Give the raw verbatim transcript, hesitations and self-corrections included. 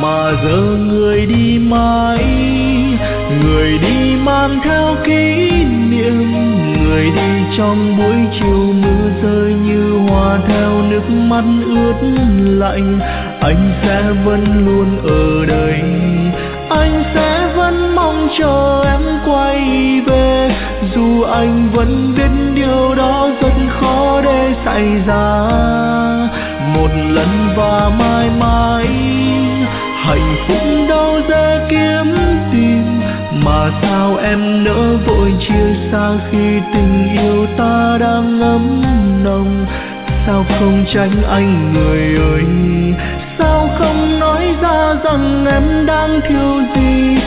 mà giờ người đi mãi, người đi mang theo kỷ niệm, người đi trong buổi chiều mưa rơi như hoa theo nước mắt ướt lạnh. Anh sẽ vẫn luôn ở đây, anh sẽ vẫn mong chờ em quay về, dù anh vẫn biết điều đó rất khó để xảy ra một lần và mãi mãi. Hạnh phúc đâu dễ kiếm tìm, mà sao em nỡ vội chia xa khi tình yêu ta đang ấm nồng. Sao không tránh anh người ơi, sao không nói ra rằng em đang thiếu gì.